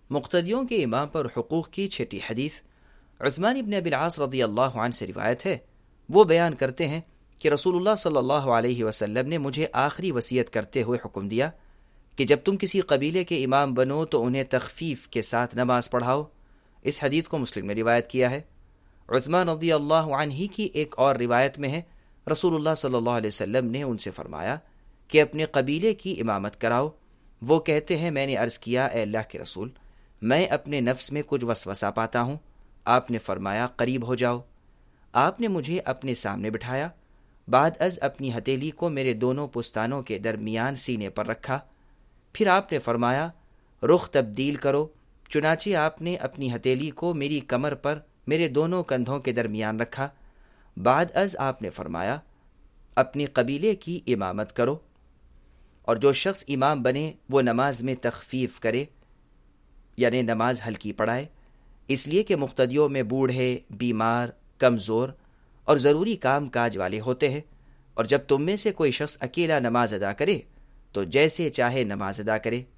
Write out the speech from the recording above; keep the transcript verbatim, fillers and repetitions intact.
مقتدیوں کے امام پر حقوق کی چھٹی حدیث عثمان ابن ابی العاص رضی اللہ عنہ سے روایت ہے۔ وہ بیان کرتے ہیں کہ رسول اللہ صلی اللہ علیہ وسلم نے مجھے آخری وصیت کرتے ہوئے حکم دیا کہ جب تم کسی قبیلے کے امام بنو تو انہیں تخفیف کے ساتھ نماز پڑھاؤ۔ اس حدیث کو مسلم نے روایت کیا ہے۔ عثمان رضی اللہ عنہ ہی کی ایک اور روایت میں ہے، رسول اللہ صلی اللہ علیہ وسلم نے ان سے فرمایا کہ اپنے قبیلے کی امامت کراؤ۔ وہ کہتے ہیں میں نے عرض کیا اے اللہ کے رسول، میں اپنے نفس میں کچھ وسوسہ پاتا ہوں۔ آپ نے فرمایا قریب ہو جاؤ۔ آپ نے مجھے اپنے سامنے بٹھایا، بعد از اپنی ہتھیلی کو میرے دونوں پستانوں کے درمیان سینے پر رکھا، پھر آپ نے فرمایا رخ تبدیل کرو۔ چنانچہ آپ نے اپنی ہتھیلی کو میری کمر پر میرے دونوں کندھوں کے درمیان رکھا، بعد از آپ نے فرمایا اپنی قبیلے کی امامت کرو، اور جو شخص امام بنے وہ نماز میں تخفیف کرے، یعنی نماز ہلکی پڑھائے، اس لیے کہ مقتدیوں میں بوڑھے، بیمار، کمزور اور ضروری کام کاج والے ہوتے ہیں، اور جب تم میں سے کوئی شخص اکیلا نماز ادا کرے تو جیسے چاہے نماز ادا کرے۔